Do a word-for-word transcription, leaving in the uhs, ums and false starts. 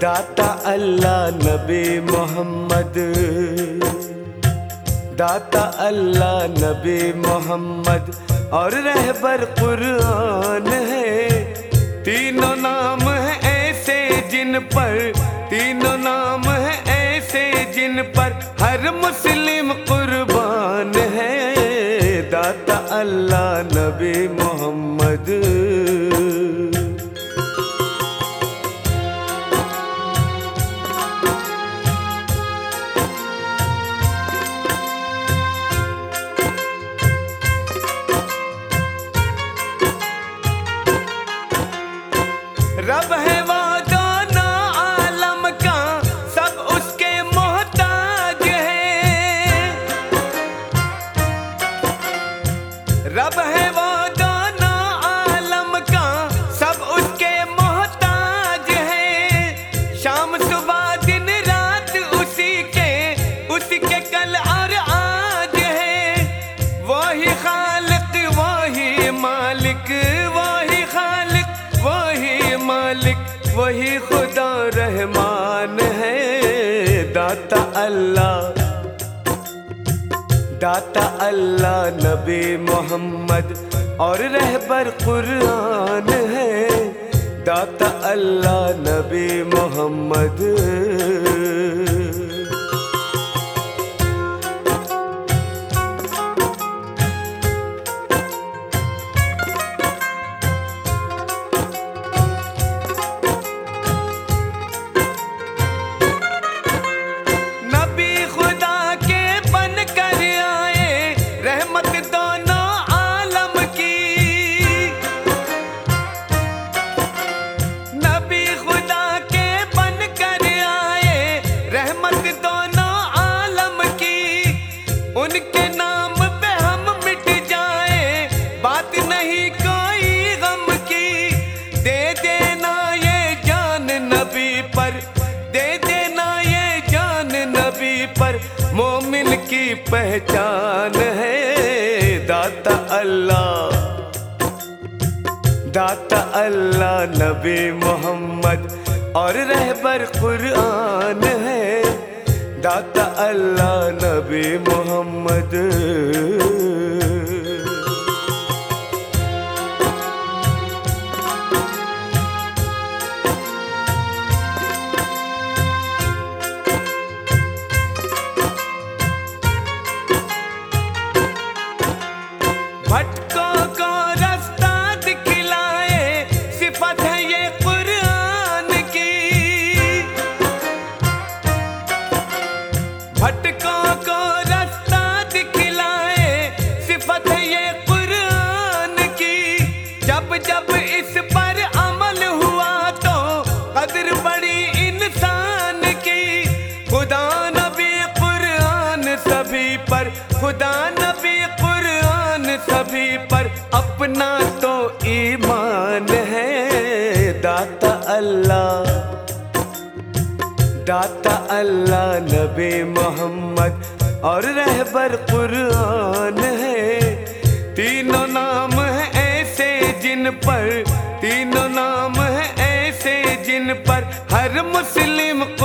दाता अल्लाह नबी मोहम्मद, दाता अल्लाह नबी मोहम्मद और रहबर कुरान है। तीनों नाम है ऐसे जिन पर, तीनों नाम है ऐसे जिन पर हर मुस्लिम कुर्बान है। दाता अल्लाह नबी मोहम्मद। रब है वो दोनों आलम का, सब उसके मोहताज है। रब है वो दोनों आलम का, सब उसके मोहताज है। शाम सुबह दिन रात उसी के, उसी के कल और आज है। वही खालिक वही मालिक, वही खालिक वही मालिक, वही खुदा रहमान है। दाता अल्लाह, दाता अल्लाह नबी मोहम्मद और रहबर कुरान है। दाता अल्लाह नबी मोहम्मद। उनके नाम पे हम मिट जाए, बात नहीं कोई गम की। दे देना ये जान नबी पर, दे देना ये जान नबी पर, मोमिन की पहचान है। दाता अल्लाह, दाता अल्लाह नबी मोहम्मद और रहबर कुरान है। दाता अल्लाह नबी मोहम्मद। भटकों को रास्ता दिखलाए, सिफत है ये कुरान की। भटकों को रास्ता दिखलाए, सिफत है ये कुरान की। जब जब इस पर अमल हुआ तो कदर बढ़ी इंसान की। खुदा नबी कुरान सभी पर, खुदा नबी कुरान सभी पर, अपना तो ईमान है। दाता अल्लाह, दाता अल्लाह नबी मोहम्मद और रहबर कुरान है। तीनों नाम है ऐसे जिन पर, तीनों नाम है ऐसे जिन पर हर मुस्लिम